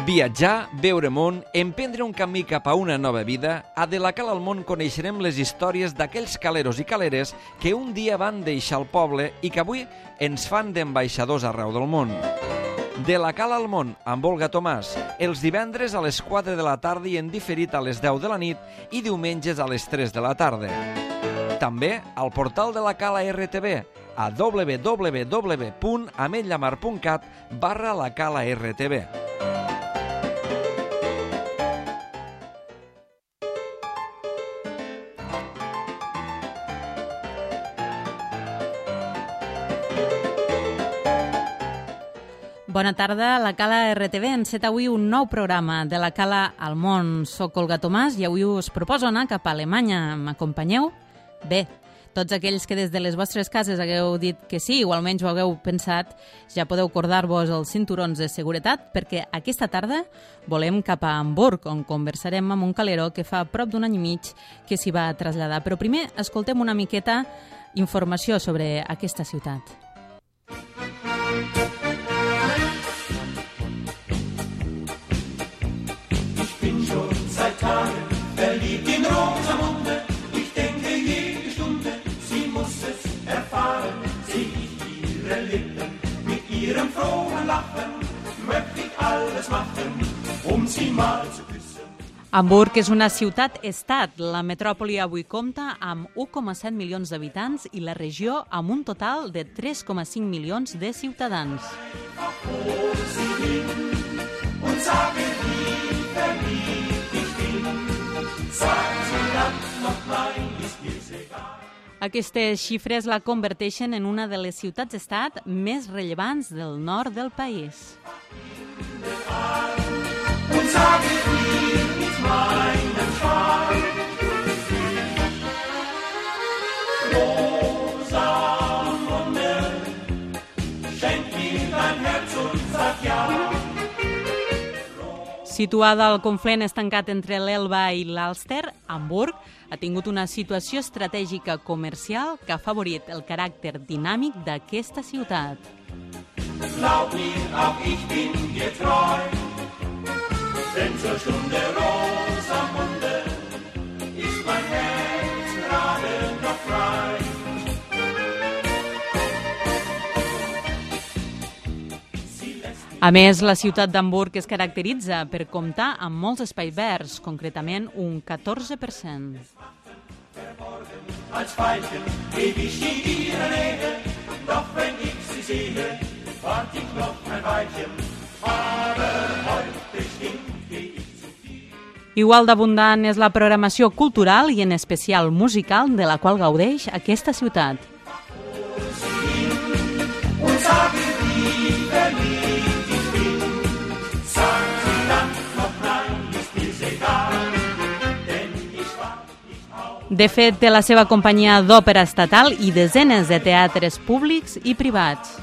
Viatjar, veure món, emprendre un camí cap a una nova vida, a De la Cala al Món coneixerem les històries d'aquells caleros i caleres que un dia van deixar el poble i que avui ens fan d'ambaixadors arreu del món. De la Cala al Món, amb Olga Tomàs, els divendres a les 4 de la tarda i en diferit a les 10 de la nit i diumenges a les 3 de la tarda. També al portal de la Cala RTV, a www.ametlamar.cat/lacala-rtv. Bona tarda, la Cala RTV enceta avui un nou programa de la Cala al Món. Soc Olga Tomàs i avui us proposo anar cap a Alemanya. M'acompanyeu? Bé, tots aquells que des de les vostres cases hagueu dit que sí o almenys ho hagueu pensat, ja podeu cordar-vos els cinturons de seguretat perquè aquesta tarda volem cap a Hamburg, on conversarem amb un calero que fa prop d'un any i mig que s'hi va traslladar. Però primer escoltem una miqueta informació sobre aquesta ciutat. Verliebt in Rosamunde, ich denke jede Stunde, sie muss es erfahren, seh ich ihre Lippen, mit ihrem frohen Lachen, möchte ich alles machen, sie mal zu küssen. Hamburg és una ciutat-estat. La metròpoli avui compta amb 1,7 milions d'habitants i la regió amb un total de 3,5 milions de ciutadans. Aquestes xifres la converteixen en una de les ciutats-estat més rellevants del nord del país. Situada al confluent estancat entre l'Elba i l'Alster, Hamburg ha tingut una situació estratègica comercial que ha afavorit el caràcter dinàmic d'aquesta ciutat. Glaub mir, auch ich bin dir treu, denn zur Stunde Rosamunde ist mein Herz gerade noch frei. A més, la ciutat d'Hamburg es caracteritza per comptar amb molts espais verds, concretament un 14%. Als Veilchen ewig in ihrer Nähe, doch wenn ich sie sehe, wart ich noch ein Weilchen, aber heute bestimmt geh ich zu viel. Igual d'abundant és la programació cultural i en especial musical de la qual gaudeix aquesta ciutat. De fet, té la seva companyia d'òpera estatal i desenes de teatres públics i privats.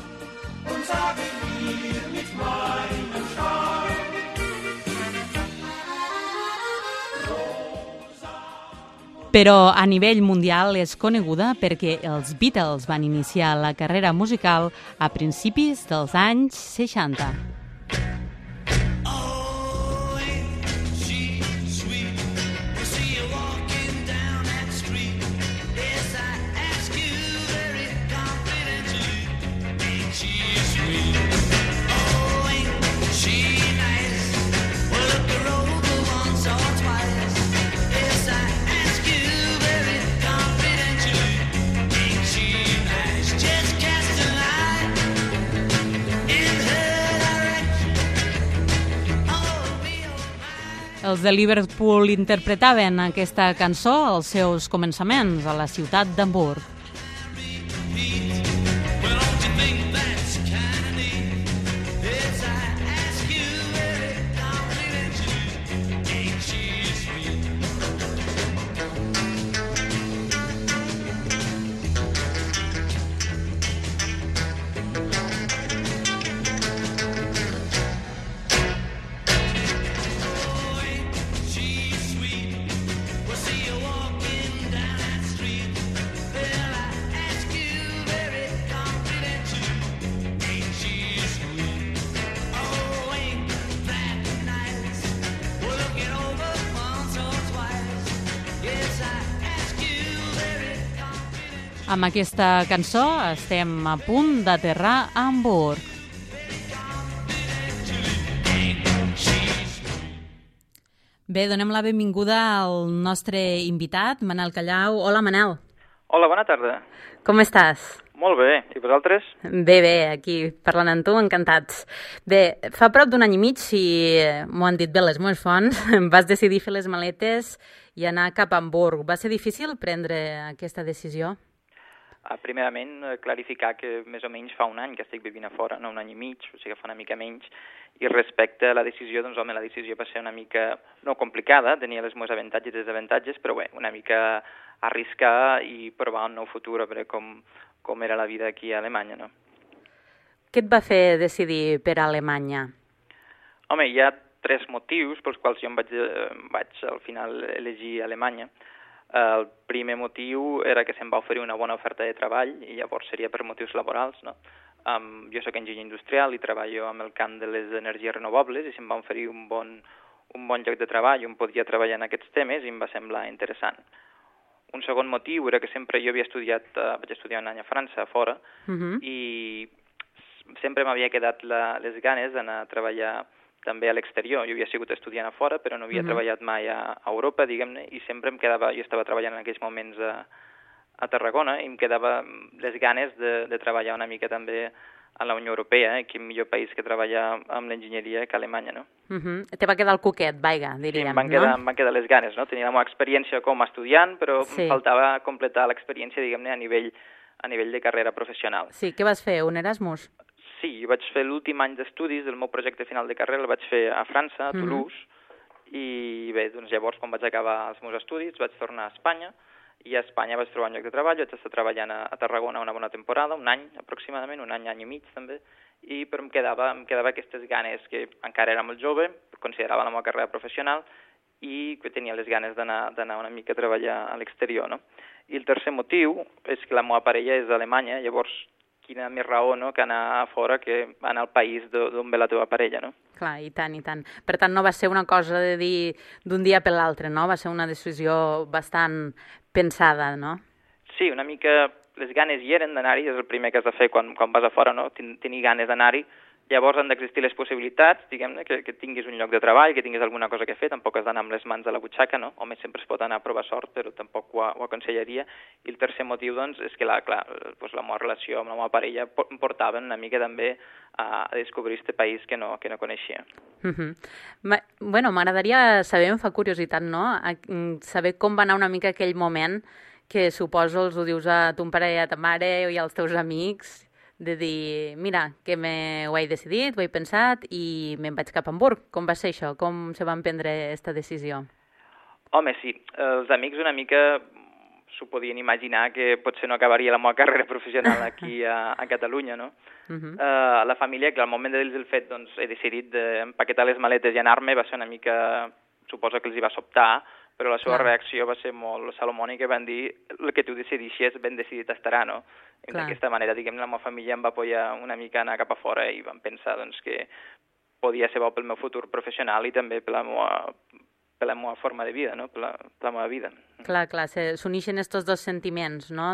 Però a nivell mundial és coneguda perquè els Beatles van iniciar la carrera musical a principis dels anys 60. Els de Liverpool interpretaven aquesta cançó als seus començaments a la ciutat d'Hamburg. Amb aquesta cançó estem a punt d'aterrar a Hamburg. Bé, donem la benvinguda al nostre invitat, Manel Callau. Hola, Manel. Hola, bona tarda. Com estàs? Molt bé, i vosaltres? Bé, aquí parlant amb tu, encantats. Bé, fa prop d'un any i mig, si m'ho han dit bé les meves fonts, vas decidir fer les maletes i anar cap a Hamburg. Va ser difícil prendre aquesta decisió? Primerament, clarificar que més o menys fa un any que estic vivint a fora, no un any i mig, o sigui que fa una mica menys, i respecte a la decisió, doncs home, la decisió va ser una mica, no complicada, tenia els meus avantatges i desavantatges, però bé, una mica arriscar i provar un nou futur, a veure com era la vida aquí a Alemanya, no? Què et va fer decidir per a Alemanya? Home, hi ha 3 motius pels quals jo vaig al final elegir Alemanya. El primer motiu era que se'm va oferir una bona oferta de treball i llavors seria per motius laborals, no? Jo soc enginyer industrial i treballo amb el camp de les energies renovables i se'm va oferir un bon lloc de treball on podia treballar en aquests temes i em va semblar interessant. Un segon motiu era que sempre jo vaig estudiar un any a França, a fora, i sempre m'havia quedat les ganes d'anar a treballar també a l'exterior. Jo havia sigut estudiant a fora, però no havia treballat mai a Europa, diguem-ne, i sempre jo estava treballant en aquells moments a Tarragona, i em quedava les ganes de treballar una mica també a la Unió Europea, quin millor país que treballar amb l'enginyeria que Alemanya, no? Te va quedar el cuquet, diríem, no? Sí, em van quedar les ganes, no? Tenia la meva experiència com a estudiant, però em faltava completar l'experiència, diguem-ne, a nivell de carrera professional. Sí, què vas fer, un Erasmus? Sí, vaig fer l'últim any d'estudis del meu projecte final de carrera, el vaig fer a França, a Toulouse, i bé, doncs llavors, quan vaig acabar els meus estudis, vaig tornar a Espanya, i a Espanya vaig trobar un lloc de treball, vaig estar treballant a Tarragona una bona temporada, un any aproximadament, un any i mig també, però em quedava aquestes ganes, que encara era molt jove, considerava la meva carrera professional, i que tenia les ganes d'anar una mica a treballar a l'exterior, no? I el tercer motiu és que la meva parella és d'Alemanya, llavors quina més raó, no?, que anar a fora que anar al país d'on ve la teva parella, no? Clar, i tant, i tant. Per tant, no va ser una cosa de dir d'un dia per l'altre, no? Va ser una decisió bastant pensada, no? Sí, una mica les ganes hi eren d'anar-hi, és el primer que has de fer quan vas a fora, no?, tenir ganes d'anar-hi. Llavors han d'existir les possibilitats, diguem-ne, que tinguis un lloc de treball, que tinguis alguna cosa que fer, tampoc has d'anar amb les mans a la butxaca, no? Home, sempre es pot anar a provar sort, però tampoc ho aconsellaria. I el tercer motiu, doncs, és que la meva relació amb la meva parella em portava una mica també a descobrir aquest país que no coneixia. Bueno, m'agradaria saber, em fa curiositat, no?, saber com va anar una mica aquell moment que suposo els ho dius a ton pare i a ta mare i als teus amics, de dir, mira, que ho he decidit, ho he pensat i me'n vaig cap a Hamburg. Com va ser això? Com se van prendre aquesta decisió? Home, sí. Els amics una mica s'ho podien imaginar que potser no acabaria la meva carrera professional aquí a Catalunya, no? La família, que al moment de dir el fet, doncs, he decidit d'empaquetar les maletes i anar-me, va ser una mica, suposo que els hi va sobtar, però la seva reacció va ser molt salomònica, van dir, el que tu decidixes, ben decidit estarà, no? I d'aquesta manera, diguem-ne, la meva família em va apoyar una mica a anar cap a fora i van pensar, doncs, que podia ser bo pel meu futur professional i també per la meva forma de vida, no?, per la meva vida. Clar, s'unixen estos dos sentiments, no?,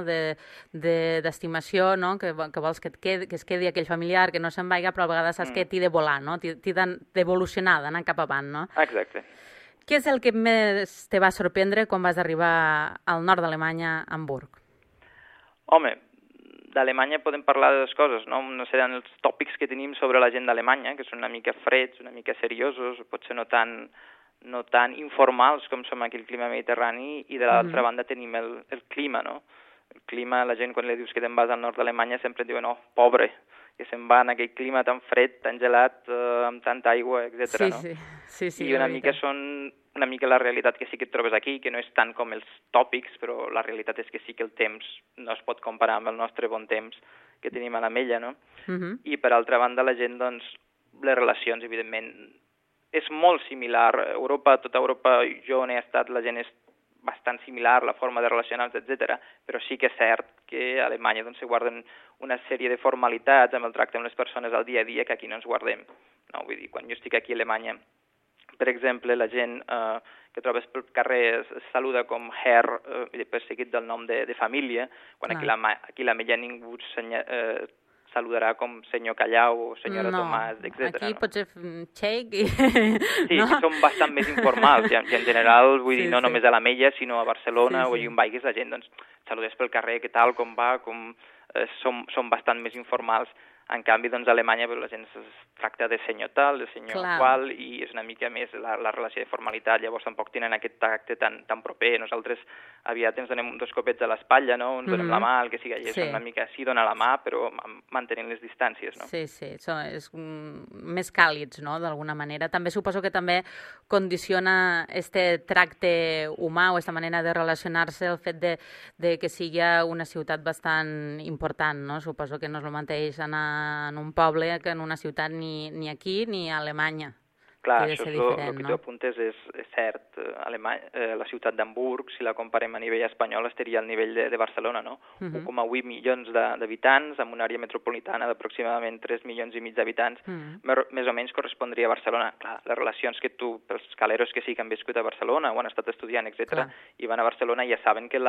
d'estimació, no?, que vols que es quedi aquell familiar, que no se'n vaiga, però a vegades saps que t'hi de volar, no?, t'hi d'evolucionar, d'anar cap avant, no? Exacte. Què és el que més te va sorprendre quan vas arribar al nord d'Alemanya, a Hamburg? Home, d'Alemanya podem parlar de dues coses, no? No seran els tòpics que tenim sobre la gent d'Alemanya, que són una mica freds, una mica seriosos, potser no tan informals com som aquí el clima mediterrani, i de l'altra banda tenim el clima, no? El clima, la gent quan li dius que te'n vas al nord d'Alemanya sempre et diuen, oh, pobre, que se'n va en aquell clima tan fred, tan gelat, amb tanta aigua, etc. no? Sí, I una mica són una mica la realitat que sí que et trobes aquí, que no és tant com els tòpics, però la realitat és que sí que el temps no es pot comparar amb el nostre bon temps que tenim a l'Ametlla, no? I per altra banda la gent, doncs, les relacions, evidentment, és molt similar. Tota Europa, jo on he estat, la gent és bastant similar, la forma de relacionar-se, etc. Però sí que és cert que a Alemanya doncs, se guarden una sèrie de formalitats amb el tracte amb les persones al dia a dia que aquí no ens guardem. No? Vull dir, quan jo estic aquí a Alemanya per exemple, la gent que trobes pel carrer es saluda com Herr, perseguit del nom de família, quan aquí la mella ningú saludarà com senyor Callau o senyora Tomàs, etc. Aquí pot ser Cheik i... Sí, que són bastant més informals, i en general, vull dir, no només a la Mella, sinó a Barcelona o allà on vagis, la gent, doncs, saludes pel carrer, què tal, com va, són bastant més informals. En canvi, doncs, a Alemanya la gent es tracta de senyor tal, de senyor qual, i és una mica més la relació de formalitat, llavors tampoc tenen aquest tacte tan proper. Nosaltres aviat ens donem 2 copets a l'espatlla, no? Ens donem la mà, el que sigui, és una mica així, dona la mà, però mantenint les distàncies, no? Sí, és més càlids, no?, d'alguna manera. També suposo que també condiciona este tracte humà o esta manera de relacionar-se el fet de que sigui una ciutat bastant important, no? Suposo que no és el mateix anar en un poble que en una ciutat ni aquí ni a Alemanya. Clar, això és el que tu apuntes és cert. La ciutat d'Hamburg, si la comparem a nivell espanyol, estaria al nivell de Barcelona, no? 1,8 milions d'habitants, amb una àrea metropolitana d'aproximadament 3 milions i mig d'habitants, més o menys correspondria a Barcelona. Clar, les relacions que pels caleros que sí que han viscut a Barcelona o han estat estudiant, etc., i van a Barcelona ja saben que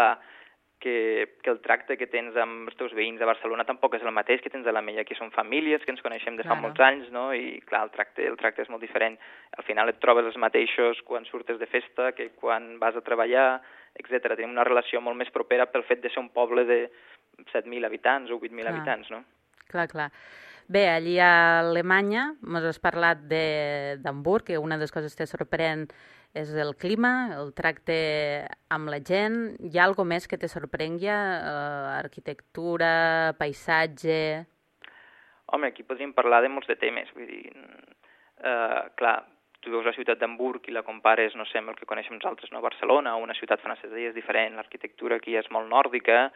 el tracte que tens amb els teus veïns a Barcelona tampoc és el mateix que tens a la Mella, que són famílies, que ens coneixem de fa molts anys, no? I clar, el tracte és molt diferent. Al final et trobes els mateixos quan surtes de festa que quan vas a treballar, etc. Tenim una relació molt més propera pel fet de ser un poble de 7.000 habitants o 8.000 habitants, no? Clar. Bé, allí a Alemanya ens has parlat d'Hamburg, que una de les coses que te sorprèn és el clima, el tracte amb la gent. Hi ha alguna més que te sorprengui? Arquitectura, paisatge... Home, aquí podríem parlar de molts de temes. Vull dir, clar, tu veus la ciutat d'Hamburg i la compares, no sé, amb el que coneixem nosaltres, no? Barcelona o una ciutat francesa, i és diferent. L'arquitectura aquí és molt nòrdica,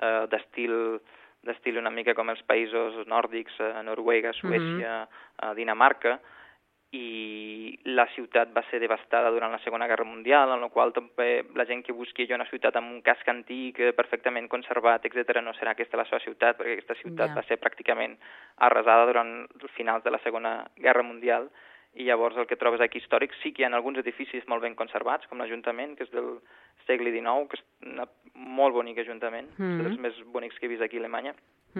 d'estil una mica com els països nòrdics, Noruega, Suècia, Dinamarca, i la ciutat va ser devastada durant la Segona Guerra Mundial, en la qual també la gent que busqui una ciutat amb un casc antic, perfectament conservat, etc., no serà aquesta la seva ciutat, perquè aquesta ciutat va ser pràcticament arrasada durant els finals de la Segona Guerra Mundial, i llavors el que trobes aquí històric sí que hi ha alguns edificis molt ben conservats, com l'Ajuntament, que és del segle XIX, que és un molt bonic ajuntament, és dels més bonics que he vist aquí a Alemanya,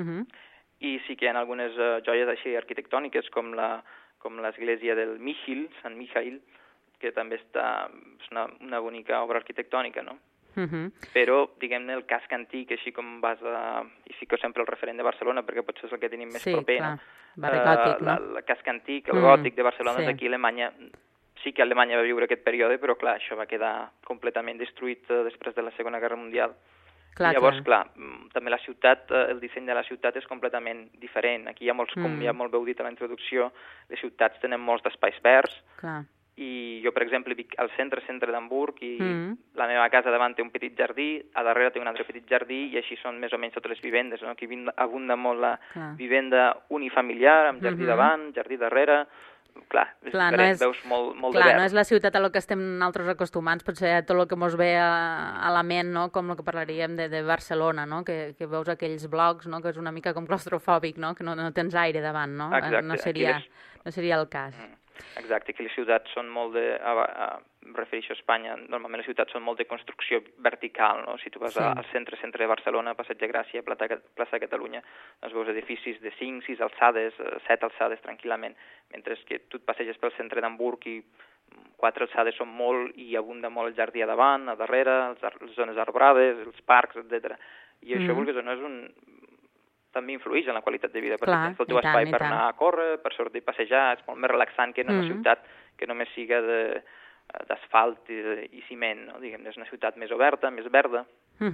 i sí que hi ha algunes joies així arquitectòniques, com l'església del Michiel, Sant Michael, que també és una bonica obra arquitectònica, no? Però, diguem-ne, el casc antic, així com i fico sempre el referent de Barcelona, perquè potser és el que tenim més proper, no? El casc antic, el gòtic de Barcelona, aquí a Alemanya, sí que Alemanya va viure aquest període, però clar, això va quedar completament destruït després de la Segona Guerra Mundial. I llavors, clar, també la ciutat, el disseny de la ciutat és completament diferent. Aquí hi ha molts, com ja molt bé heu dit a la introducció, les ciutats tenen molts d'espais verds, i jo, per exemple, vic al centre d'Hamburg, i la meva casa davant té un petit jardí, a darrere té un altre petit jardí, i així són més o menys totes les vivendes, no? Aquí abunda molt la vivenda unifamiliar, amb jardí davant, jardí darrere. Clar, veus molt de verd. No és la ciutat a la que estem nosaltres acostumats, potser a tot el que ens ve a la ment, no? Com el que parlaríem de Barcelona, no? Que veus aquells blocs, no? Que és una mica com claustrofòbic, no? Que no tens aire davant, no? Exacte. No seria el cas. Exacte, que les ciutats són molt de... Em refereixo a Espanya, normalment les ciutats són molt de construcció vertical, no? Si tu vas al centre de Barcelona, Passeig de Gràcia, plaça Catalunya, doncs veus edificis de 5, 6 alçades, 7 alçades tranquil·lament, mentre que tu et passeges pel centre d'Hamburg i 4 alçades són molt, i abunda molt el jardí a davant, a darrere, les zones arbrades, els parcs, etc. I això, vulguis o no, també influeix en la qualitat de vida, perquè tens el teu espai per anar a córrer, per sortir a passejar, és molt més relaxant que en una ciutat que només siga d'asfalt i ciment, no? Diguem, és una ciutat més oberta, més verda.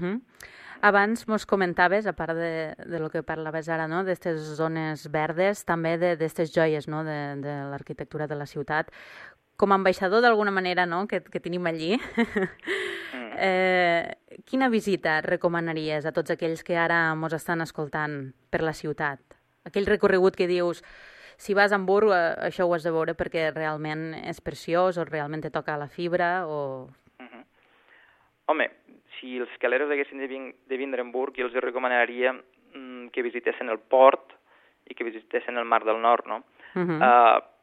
Abans mos comentaves, a part de lo que parlaves ara, no? D'estes zones verdes, també d'estes joies, no? De l'arquitectura de la ciutat. Com a ambaixador, d'alguna manera, no? Que tenim allí, quina visita recomanaries a tots aquells que ara mos estan escoltant per la ciutat? Aquell recorregut que dius, si vas a Hamburg, això ho has de veure perquè realment és preciós o realment te toca la fibra o... Home, si els caleros haguessin de vindre a Hamburg, jo els recomanaria que visitessin el port i que visitessin el Mar del Nord, no?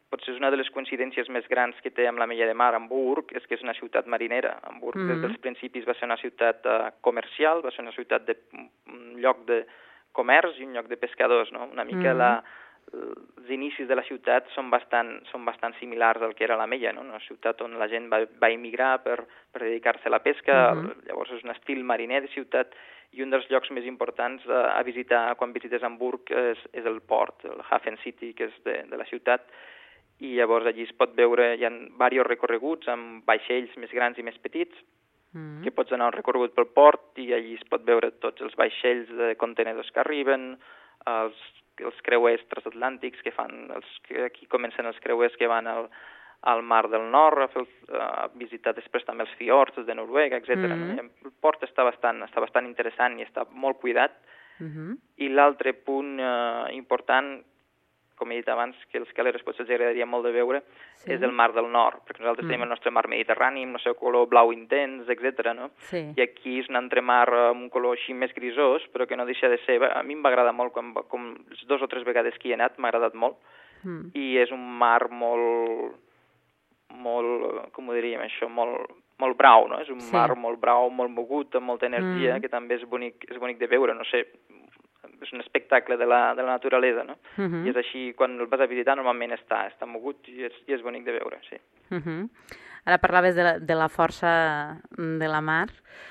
potser és una de les coincidències més grans que té amb l'Ametlla de Mar, Hamburg, és que és una ciutat marinera. Hamburg des dels principis va ser una ciutat comercial, va ser una ciutat un lloc de comerç i un lloc de pescadors, no? Una mica els inicis de la ciutat són bastant similars al que era l'Ametlla, no? Una ciutat on la gent va emigrar per dedicar-se a la pesca, llavors és un estil mariner de ciutat, i un dels llocs més importants a visitar quan visites Hamburg és el port, el Hafen City, que és de la ciutat, i llavors allí es pot veure, hi ha diversos recorreguts amb vaixells més grans i més petits, que pots anar un recorregut pel port i allí es pot veure tots els vaixells de contenedors que arriben, els creuers transatlàntics que fan, aquí comencen els creuers que van al Mar del Nord, a visitar després també els fiords de Noruega, etc. El port està bastant interessant i està molt cuidat. I l'altre punt important, com he dit abans, que els caleres potser els agradaria molt de veure, és el Mar del Nord, perquè nosaltres tenim el nostre mar Mediterrani, amb el seu color blau intens, etc. No? I aquí és un altre mar amb un color així més grisós, però que no deixa de ser... A mi m'agrada molt, com 2 o 3 vegades que hi he anat, m'ha agradat molt, i és un mar molt, com ho diríem això, molt brau, no? És un mar molt brau, molt mogut, amb molta energia, que també és bonic de veure, no sé, és un espectacle de la naturalesa, no? I és així, quan el vas a visitar normalment està mogut i és bonic de veure, sí. Ara parlaves de la força de la mar.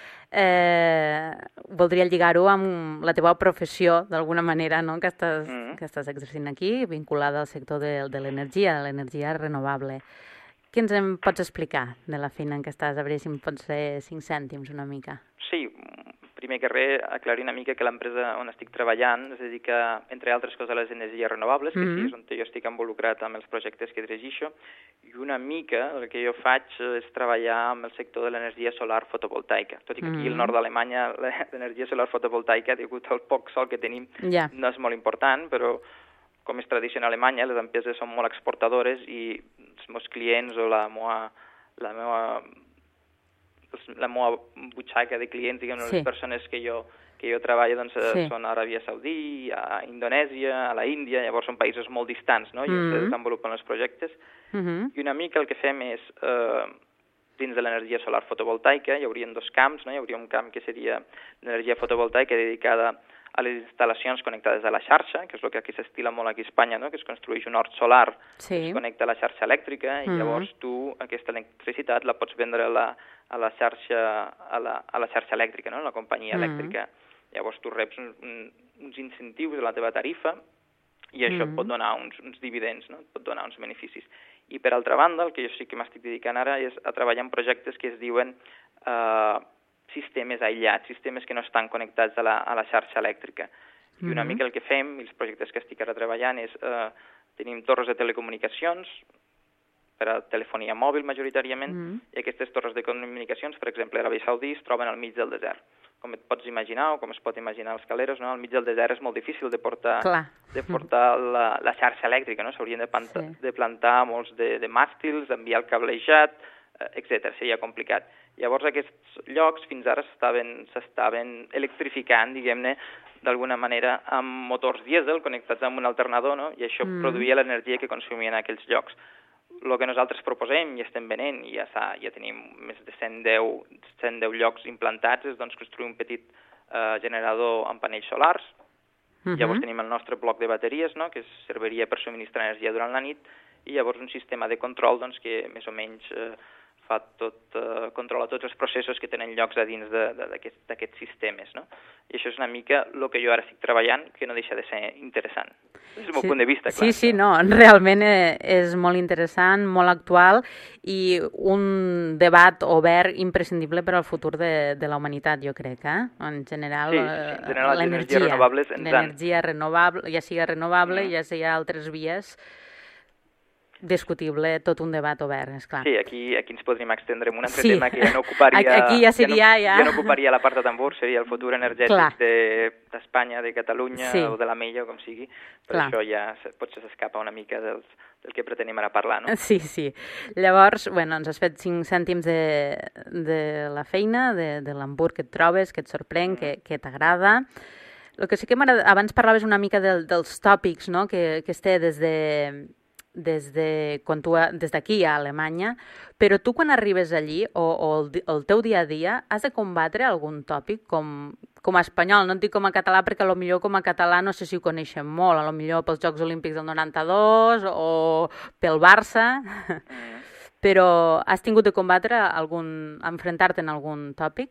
Voldria lligar-ho amb la teva professió, d'alguna manera, no? que estàs exercint aquí, vinculada al sector de l'energia renovable. Què ens en pots explicar de la feina en què estàs? A veure si em pots fer 5 cèntims una mica. Sí, primer que res, aclarir una mica que l'empresa on estic treballant es dedica, entre altres coses, a les energies renovables, que sí, és on jo estic involucrat amb els projectes que dirigeixo, i una mica el que jo faig és treballar amb el sector de l'energia solar fotovoltaica. Tot i que aquí al nord d'Alemanya l'energia solar fotovoltaica, degut al poc sol que tenim, no és molt important, però com és tradició en Alemanya, les empreses són molt exportadores i els meus clients o la meva butxaca de clients, diguem, les persones que jo treballo, doncs són a Aràbia Saudí, a Indonèsia, a la Índia, llavors són països molt distants, no? I on se desenvolupen els projectes. I una mica el que fem és, dins de l'energia solar fotovoltaica, hi haurien 2 camps, no? Hi hauria un camp que seria l'energia fotovoltaica dedicada a les instal·lacions connectades a la xarxa, que és el que aquí s'estila molt aquí a Espanya, no? Que es construeix un hort solar que es connecta a la xarxa elèctrica i llavors tu aquesta electricitat la pots vendre a la xarxa elèctrica, no? A la companyia elèctrica. Llavors tu reps uns incentius de la teva tarifa i això et pot donar uns dividends, no? Et pot donar uns beneficis. I per altra banda, el que jo sí que m'estic dedicant ara és a treballar en projectes que es diuen sistemes aïllats, sistemes que no estan connectats a la xarxa elèctrica. I una mica el que fem, i els projectes que estic ara treballant, és tenim torres de telecomunicacions per a telefonia mòbil majoritàriament, i aquestes torres de comunicacions, per exemple, a Aràbia Saudí es troben al mig del desert. Com et pots imaginar, o com es pot imaginar els caleros, no? Al mig del desert és molt difícil de portar la xarxa elèctrica, no? S'haurien de plantar molts de màstils, enviar el cablejat, etc. Seria complicat. Llavors aquests llocs fins ara s'estaven electrificant, diguem-ne, d'alguna manera amb motors dièsel connectats amb un alternador, no? I això produïa l'energia que consumien aquells llocs. El que nosaltres proposem i estem venent, i ja tenim més de 110 llocs implantats, és doncs, construir un petit generador amb panells solars. Llavors tenim el nostre bloc de bateries, no? Que serviria per subministrar energia durant la nit, i llavors un sistema de control doncs, que més o menys controla tots els processos que tenen llocs a dins d'aquests sistemes, no? I això és una mica el que jo ara estic treballant, que no deixa de ser interessant. Des del meu punt de vista, clar. Sí, no, realment és molt interessant, molt actual i un debat obert imprescindible per al futur de la humanitat, jo crec, En general, l'energia renovable, ja sigui renovable, ja sigui altres vies, discutible, tot un debat obert, esclar. Sí, aquí ens podríem extendre en un altre tema que ja no ocuparia... Aquí ja seria... Ja no ocuparia la part de Tambor, seria el futur energètic d'Espanya, de Catalunya o de l'Ametlla, com sigui, però això ja potser s'escapa una mica del que pretenem ara parlar, no? Sí. Llavors, ens has fet 5 cèntims de la feina, de l'Hamburg que et trobes, que et sorprèn, que t'agrada. El que sí que m'agrada... Abans parlaves una mica dels tòpics, no?, que es té des des d'aquí a Alemanya, però tu quan arribes allí o el teu dia a dia has de combatre algun tòpic com a espanyol, no et dic com a català perquè potser com a català no sé si ho coneixem molt, potser pels Jocs Olímpics del 92 o pel Barça, però has tingut de combatre enfrontar-te en algun tòpic?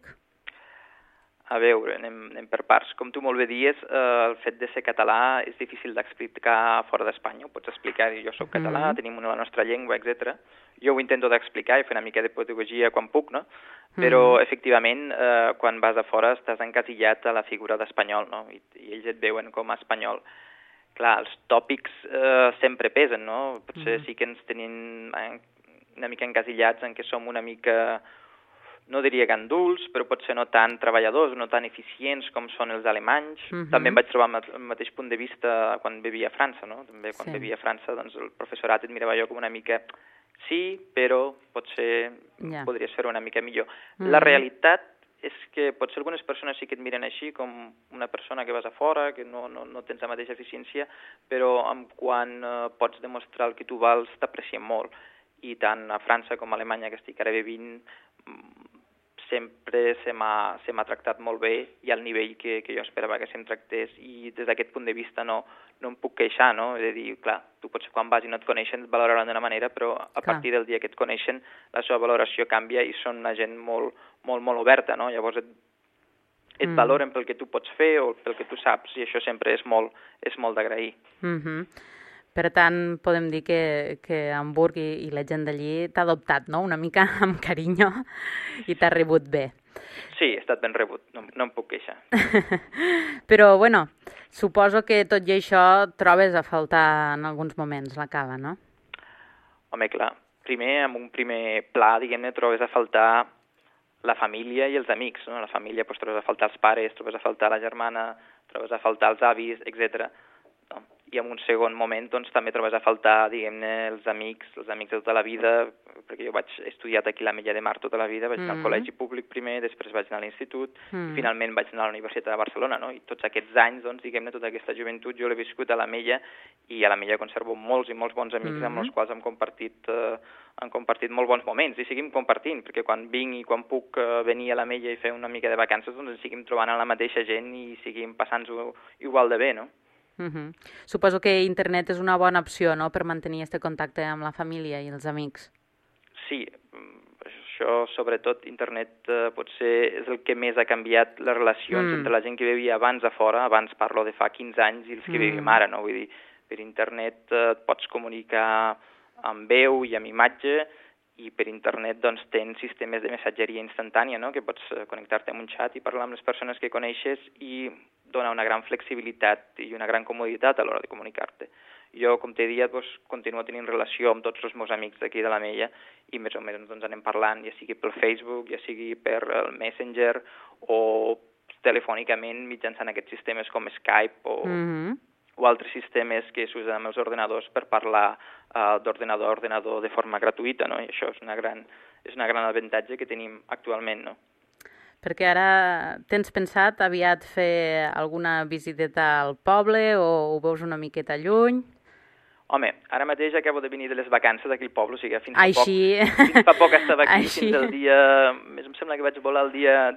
A veure, anem per parts. Com tu molt bé dies, el fet de ser català és difícil d'explicar fora d'Espanya. Ho pots explicar, jo soc català, tenim la nostra llengua, etc. Jo ho intento d'explicar i fer una mica de pedagogia quan puc, no? Però, efectivament, quan vas a fora estàs encasillat a la figura d'espanyol, no? I ells et veuen com a espanyol. Clar, els tòpics sempre pesen, no? Potser sí que ens tenim una mica encasillats en què som una mica, no diria ganduls, però potser no tan treballadors, no tan eficients com són els alemanys. També em vaig trobar el mateix punt de vista quan vivia a França, no? També quan vivia a França, doncs el professorat et mirava jo com una mica sí, però potser podria ser una mica millor. La realitat és que potser algunes persones sí que et miren així, com una persona que vas a fora, que no tens la mateixa eficiència, però quan pots demostrar el que tu vals t'aprecien molt. I tant a França com a Alemanya, que estic ara vivint, sempre se m'ha tractat molt bé i al nivell que jo esperava que se'm tractés, i des d'aquest punt de vista no em puc queixar, no? He de dir, clar, tu potser quan vas i no et coneixen et valoraran d'una manera, però a partir del dia que et coneixen la seva valoració canvia i són una gent molt, molt, molt oberta, no? Llavors et valoren pel que tu pots fer o pel que tu saps, i això sempre és molt d'agrair. Per tant, podem dir que Hamburg i la gent d'allí t'ha adoptat, no?, una mica amb carinyo i t'ha rebut bé. Sí, he estat ben rebut, no em puc queixar. Però, bueno, suposo que tot i això trobes a faltar en alguns moments la cala, no? Home, clar, primer, amb un primer pla, diguem-ne, trobes a faltar la família i els amics, no? La família, doncs, trobes a faltar els pares, trobes a faltar la germana, trobes a faltar els avis, etc. I en un segon moment doncs, també trobes a faltar, diguem-ne, els amics de tota la vida, perquè jo vaig estudiar aquí a l'Ametlla de Mar tota la vida, vaig anar al col·legi públic primer, després vaig anar a l'institut, i finalment vaig anar a la Universitat de Barcelona, no? I tots aquests anys, doncs, diguem-ne, tota aquesta joventut, jo l'he viscut a l'Ametlla, i a l'Ametlla conservo molts i molts bons amics amb els quals hem compartit molt bons moments, i seguim compartint, perquè quan vinc i quan puc venir a l'Ametlla i fer una mica de vacances, doncs ens seguim trobant amb la mateixa gent i seguim passant-ho igual de bé, no? Suposo que internet és una bona opció, no?, per mantenir aquest contacte amb la família i els amics. Sí, això sobretot internet potser és el que més ha canviat les relacions entre la gent que vivia abans a fora, abans parlo de fa 15 anys, i els que vivim ara, no? Vull dir, per internet et pots comunicar amb veu i amb imatge, i per internet doncs tens sistemes de missatgeria instantània, no?, que pots connectar-te amb un xat i parlar amb les persones que coneixes, i dona una gran flexibilitat i una gran comoditat a l'hora de comunicar-te. Jo, com t'he dit, doncs, continuo tenint relació amb tots els meus amics d'aquí de l'Ametlla, i més o menys doncs, anem parlant, ja sigui pel Facebook, ja sigui per el Messenger, o telefònicament mitjançant aquests sistemes com Skype o altres sistemes que s'usen amb els ordenadors per parlar d'ordenador a ordenador de forma gratuïta, no? I això és una gran avantatge que tenim actualment, no? Perquè ara tens pensat aviat fer alguna visiteta al poble o ho veus una miqueta lluny? Home, ara mateix acabo de venir de les vacances d'aquí al poble, o sigui, fins fa poc estava aquí, fins el dia... Em sembla que vaig volar el dia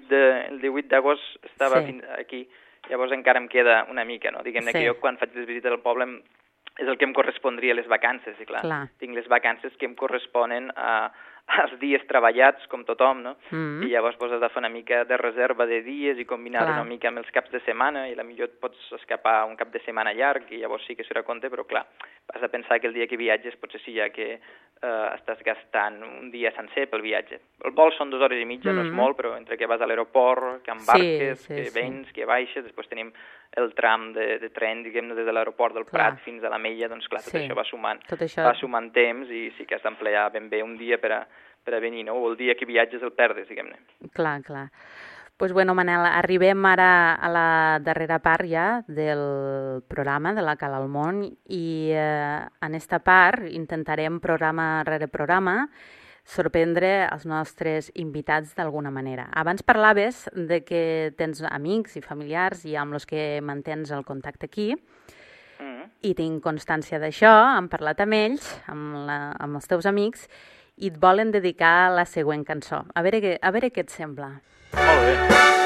18 d'agost, estava aquí. Llavors encara em queda una mica, no? Diguem-ne que jo quan faig les visites al poble és el que em correspondria a les vacances, i clar, tinc les vacances que em corresponen als dies treballats, com tothom, no? I llavors has de fer una mica de reserva de dies i combinar una mica amb els caps de setmana, i potser et pots escapar un cap de setmana llarg, i llavors sí que serà compte, però clar, has de pensar que el dia que viatges potser sí ja que estàs gastant un dia sencer pel viatge. El vol són 2 hores i mitja, no és molt, però entre que vas a l'aeroport, que embarques, que vens, que baixes, després tenim el tram de tren, diguem-ne, des de l'aeroport del Prat fins a l'Ametlla, doncs clar, tot això va sumant temps, i sí que has d'emplear ben bé un dia per a venir, no? O el dia que viatges el perdes, diguem-ne. Clar. Doncs bueno, Manel, arribem ara a la darrera part ja del programa de la Cala al Món, i en esta part intentarem programa rere programa sorprendre els nostres invitats d'alguna manera. Abans parlaves de que tens amics i familiars i amb els que mantens el contacte aquí, i tinc constància d'això, han parlat amb ells, amb els teus amics, i et volen dedicar la següent cançó. A veure què et sembla. Molt bé.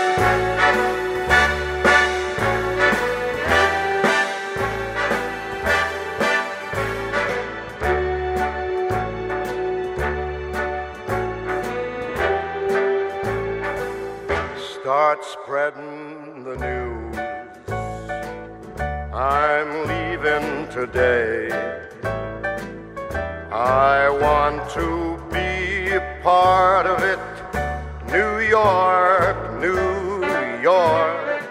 Start spreading the news. I'm leaving today. I want to be a part of it. New York, New York.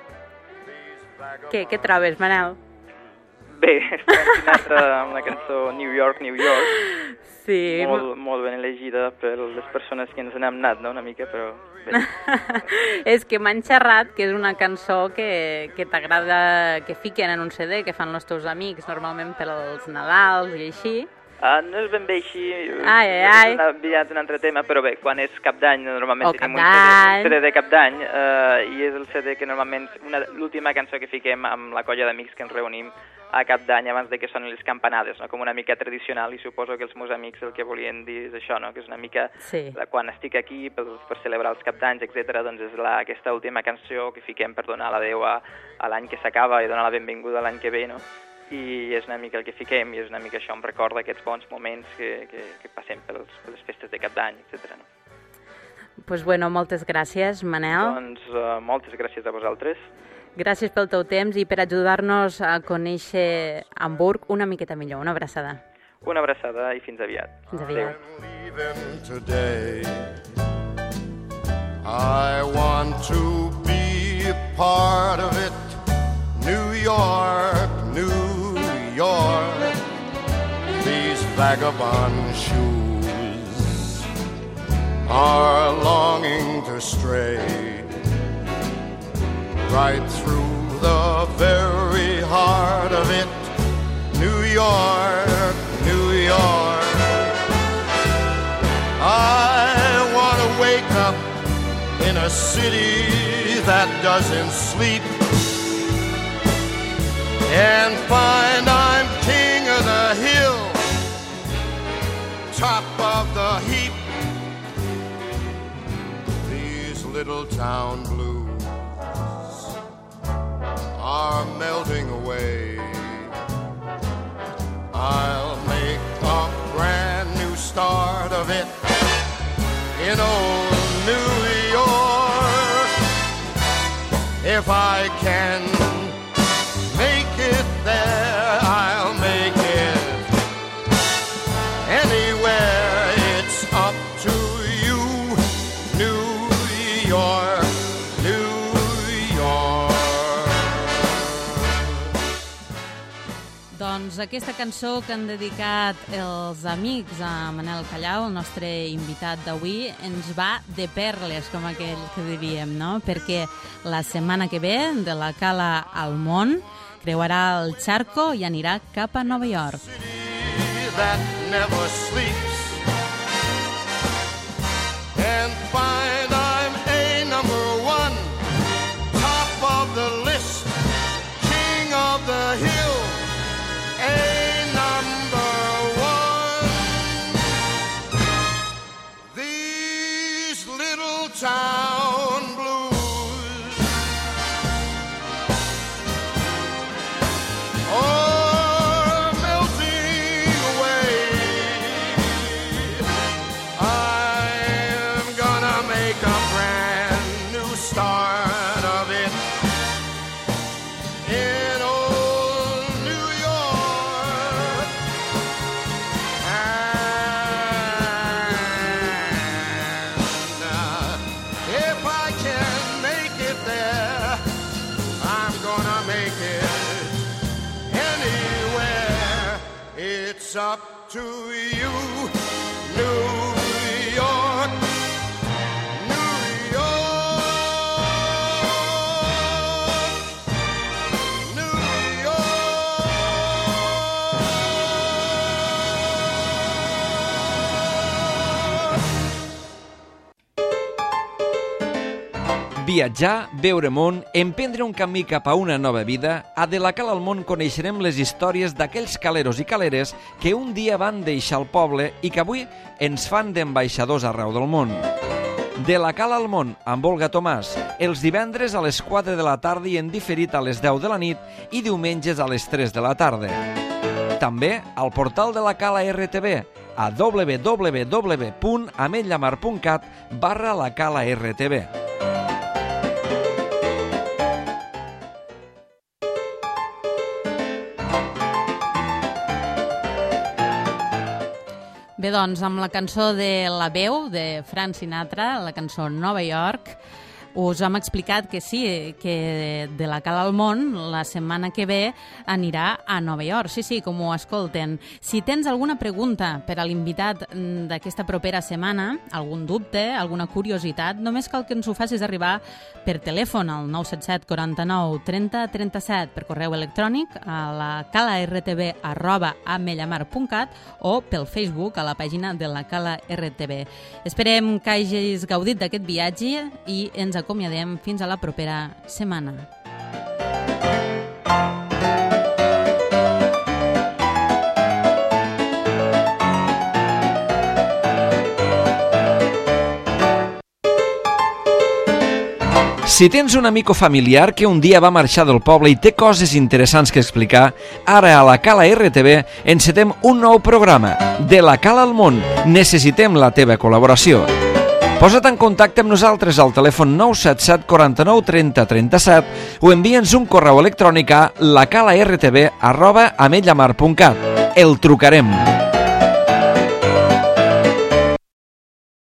Què trobes, Manel? Bé, estem amb la cançó New York, New York. Sí. Molt ben elegida per les persones que ens n'hem anat, no?, una mica, però bé. És que m'han xerrat que és una cançó que t'agrada, que fiquen en un CD, que fan els teus amics, normalment per als Nadals i així. No és ben bé així, Ai. és un altre tema, però bé, quan és cap d'any, normalment tenim un CD de cap d'any, i és el CD que normalment, l'última cançó que fiquem amb la colla d'amics que ens reunim a cap d'any abans de que sonin les campanades, no? Com una mica tradicional, i suposo que els meus amics el que volien dir és això, no? Que és una mica, quan estic aquí per celebrar els cap d'anys, etc., doncs és aquesta última cançó que fiquem per donar l'adeu a l'any que s'acaba i donar la benvinguda a l'any que ve, no? I és una mica el que fiquem, i és una mica això, em recorda aquests bons moments que passem per les festes de cap d'any, etc. No? Pues bueno, moltes gràcies, Manel. Doncs moltes gràcies a vosaltres. Gràcies pel teu temps i per ajudar-nos a conèixer Hamburg una miqueta millor. Una abraçada. Una abraçada i fins aviat. Fins aviat. I want to be a part of it. New York, New York. These vagabond shoes are longing to stray right through the very heart of it. New York, New York. I want to wake up in a city that doesn't sleep and find I'm king of the hill, top of the heap. These little town blues are melting away. I'll make a brand new start of it in old New York. If I can make it there, I'll make it anywhere. It's up to you, New York, New York. Doncs aquesta cançó que han dedicat els amics a Manel Callau, el nostre invitat d'avui, ens va de perles, com aquell que diríem, no? Perquè la setmana que ve, de la Cala al Món, creuarà el Charco i anirà cap a Nova York. That never sleeps and find I'm a number one, top of the list, king of the hill, a number one. These little town blues are melting away. I'm gonna make a brand new start of it in old New York. And if I can make it there, I'm gonna make it anywhere. It's up to you, New York, New York, New York. Viatjar, veure món, emprendre un camí cap a una nova vida, a De la Cala al Món coneixerem les històries d'aquells caleros i caleres que un dia van deixar el poble i que avui ens fan d'ambaixadors arreu del món. De la Cala al Món, amb Olga Tomàs, els divendres a les 4 de la tarda i en diferit a les 10 de la nit i diumenges a les 3 de la tarda. També al portal de la Cala RTV, a www.ametlllamar.cat/la Cala RTV. Bé, doncs, amb la cançó de La Veu, de Frank Sinatra, la cançó Nova York, us hem explicat que sí, que De la Cala al Món la setmana que ve anirà a Nova York. Sí, com ho escolten. Si tens alguna pregunta per a l'invitat d'aquesta propera setmana, algun dubte, alguna curiositat, només cal que ens ho facis arribar per telèfon al 977 49 30 37, per correu electrònic a la calartv@ametlllamar.cat o pel Facebook a la pàgina de la Cala RTV. Esperem que hagis gaudit d'aquest viatge i ens acomiadem fins a la propera setmana. Si tens un amic o familiar que un dia va marxar del poble i té coses interessants que explicar, ara a la Cala RTV encetem un nou programa. De la Cala al Món, necessitem la teva col·laboració. Posa't en contacte amb nosaltres al telèfon 977 49 30 37 o envia'ns un correu electrònic a lacalartv@ametlllamar.cat. El trucarem.